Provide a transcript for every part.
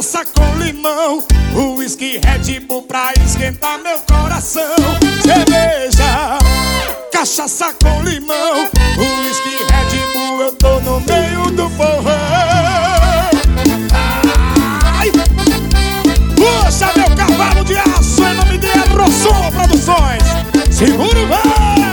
cachaça com limão, uísque Red Bull pra esquentar meu coração. Cerveja, cachaça com limão, uísque Red Bull, eu tô no meio do forró. Ai! Puxa meu cavalo de aço, em nome de Rosson Produções. Seguro, vai!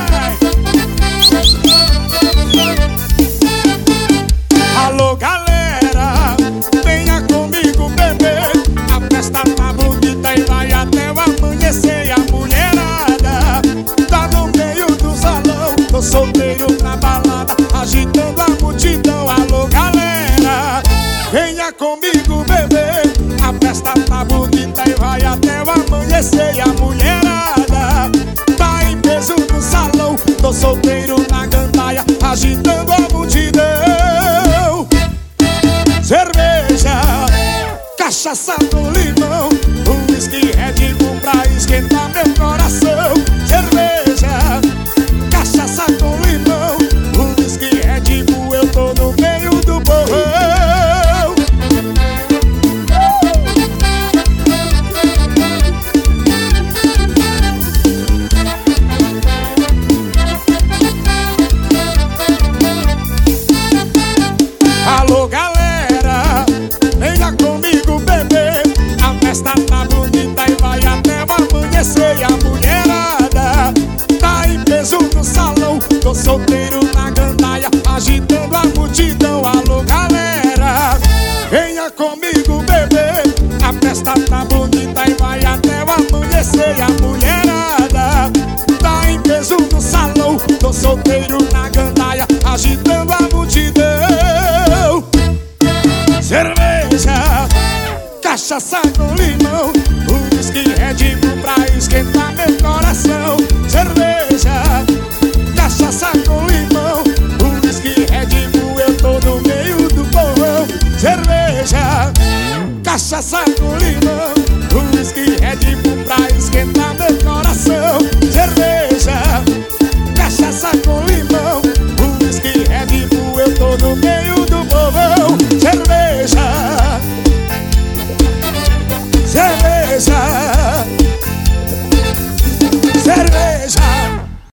Alô galera, venha comigo beber, a festa tá bonita e vai até o amanhecer. E a mulherada tá no meio do salão, tô solteiro na balada, agitando a multidão. Alô galera, venha comigo beber, a festa tá bonita e vai até o amanhecer. E a mulherada tá em peso no salão, tô solteiro na gandaia, agitando a multidão. Cerveja, cachaça com limão, uísque Red Bull pra esquentar meu coração. Cerveja, cachaça com limão, uísque Red Bull, eu tô no meio do borrão. Alô galera, venha comigo beber, a festa tá bonita e vai até o amanhecer. E a mulherada tá em peso no salão, tô solteiro na gandaia, agitando a multidão. Alô galera, venha comigo beber, a festa tá bonita e vai até o amanhecer. E a mulherada tá em peso no salão, tô solteiro na gandaia, agitando a multidão. Cerveja, cachaça com limão, uísque Red Bull pra esquentar meu coração. Cerveja, cachaça com limão, uísque Red Bull, eu tô no meio do povão. Cerveja, cachaça com limão.